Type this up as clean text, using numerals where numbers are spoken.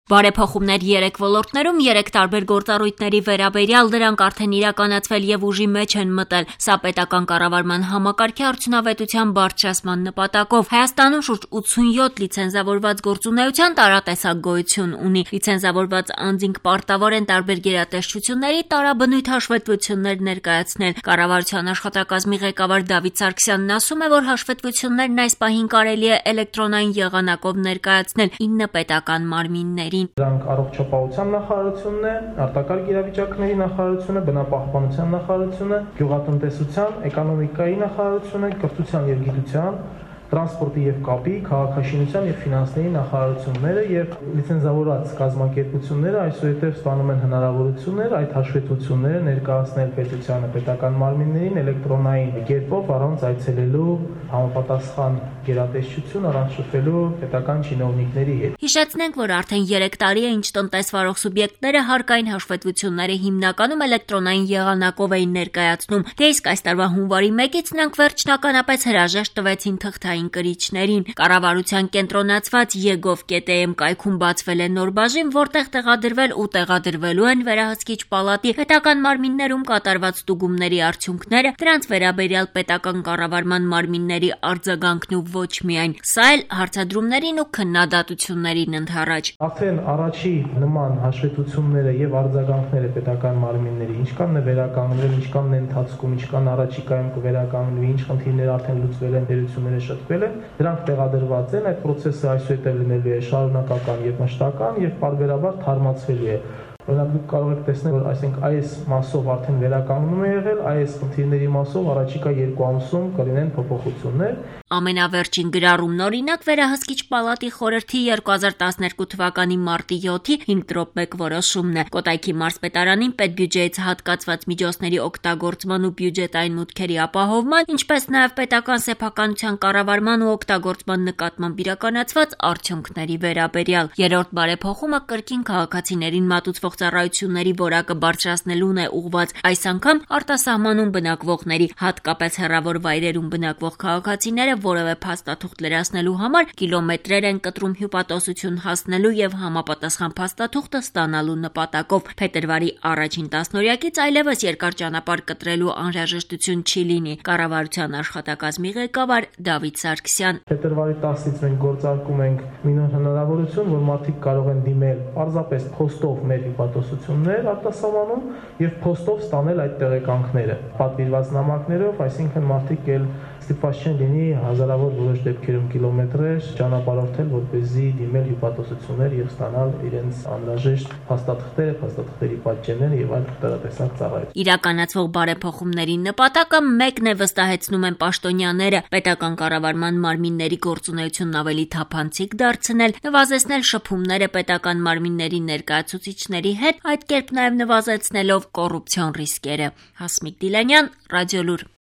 Բարեփոխումներ 3 ոլորտներում 3 տարբեր գործառույթների վերաբերյալ դրանք արդեն իրականացվել եւ ուժի մեջ են մտել։ Սա պետական կառավարման համակարգի արդյունավետության բարձրացման նպատակով։ Հայաստանում շուրջ 87 լիցենզավորված գործունեության տարատեսակ գոյություն ունի։ Լիցենզավորված անձինք պարտավոր են տարբեր գերատեսչությունների տարաբնույթ հաշվետվություններ ներկայացնել։ Կառավարության աշխատակազմի ղեկավար Դավիթ Սարգսյանն ասում է, որ հաշվետվություններն այս պահին կարելի է էլեկտրոնային եղանակով ներկայացնել 9 պետական մարմինների։ Դրանք առողջապահության նախարարությունն է, արտակարգ իրավիճակների նախարարությունը, բնապահպանության նախարարությունը, գյուղատնտեսության, էկոնոմիկայի նախարարությունը, կրթության եւ գիտության, տրանսպորտի եւ կապի, քաղաքաշինության եւ ֆինանսների նախարարությունները եւ լիցենզավորված կազմակերպությունները այսուհետեւ ստանում են հնարավորություններ այդ հաշվետվությունները ներկայացնել պետությանը, պետական մարմիններին էլեկտրոնային կերպով առանց այցելելու համապատասխան գերատեսչություն, առանց շփվելու պետական чиновникների հետ։ Հիշեցնենք, որ արդեն 3 տարի է ինչ տնտեսվարող սուբյեկտները հարկային հաշվետվությունները հիմնականում էլեկտրոնային եղանակով էին ներկայացնում, թե իսկ այս տարվա հունվարի 1-ից նրանք վերջնականապես հրաժեշտ տվեցին թղթային կրիչներին։ Կառավարության կենտրոնացված Егов.am կայքում բացվել է նոր բաժին, որտեղ տեղադրվել ու տեղադրվելու են վերահսկիչ պալատի պետական մարմիններում կատարված ստուգումների արդյունքները, դրանց վերաբերյալ պետական կառավարման մարմինների արձագանքն ու ոչ միայն, սա էլ հարցադրումներին ու քննադատություններին ընդառաջ։ Արդեն առաջի նման հաշվետվությունները եւ արձագանքները պետական մարմինների ինչքանն է վերականգնվել, ինչքանն է ընթացքում, ինչքան առաջիկայում կվերականգնվի, ինչ խնդիրներ արդեն լուծվել են, դերությունները շտկվել են, դրանք տեղադրված են, այդ process-ը այսուհետև լինելու է շարունակական եւ մշտական եւ պարբերաբար թարմացվելու է։ Օրինակ դուք կարող եք տեսնել, որ այսինքն այս մասով արդեն վերականգնում է եղել, այս խնդիրների մասով առաջիկա 2 ամսում կլինեն փոփոխություններ։ Ամենավերջին գրառումն օրինակ վերահսկիչ պալատի խորհրդի 2012 թվականի մարտի 7-ի 5.1 որոշումն է։ Կոտայքի մարզպետարանին պետբյուջեից հատկացված միջոցների օգտագործման ու բյուջետային մուտքերի ապահովման, ինչպես նաև պետական սեփականության կառավարման ու օգտագործման նկատմամբ իրականացված արդյունքների վերաբերյալ։ Երրորդ բարեփոխումը կրկին քաղաքացիներին մատուցվող ծառայությունների որակը բարձրացնելուն է ուղղված, այս անգամ արտասահմանում բնակվողների, հատկապես հեռավոր վայրերում բնակվող քաղաքացիները որևէ փաստաթուղթ լրացնելու համար կիլոմետրեր են կտրում հյուպատոսություն հասնելու եւ համապատասխան փաստաթուղթը ստանալու նպատակով։ Փետրվարի առաջին տասնօրյակից այլևս երկար ճանապարհ կտրելու անհրաժեշտություն չի լինի։ Կառավարության աշխատակազմի ղեկավար Դավիթ Սարգսյան։ Փետրվարի 10-ից մենք գործարկում ենք մի նոր հնարավորություն, որ մարդիկ կարող են դիմել պարզապես փոստով մեր հյուպատոսություններ արտասահմանում եւ փոստով ստանել այդ տեղեկանքները պատվիրված նամակներով, այսինքն մարդիկ էլ ստիպված չեն լինի հազարավոր որոշ դեպքերում կիլոմետրեր ճանապարհորդել, որպեսզի դիմել հյուպատոսություններ եւ ստանալ իրենց անհրաժեշտ փաստաթղթերը, փաստաթղթերի պատճենները եւ այլ տարատեսակ ծառայություն։ Իրականացվող բարեփոխումների նպատակը մեկն է, վստահեցնում են պաշտոնյաները, պետական կառավարման մարմինների գործունեությունն ավելի թափանցիկ դարձնել, նվազեցնել շփումները պետական մարմինների ներկայացուցիչների հետ, այդ կերպ նաև նվազեցնելով կոռուպցիոն ռիսկերը։ Հասմիկ Դիլանյան, Ռադիոլուր։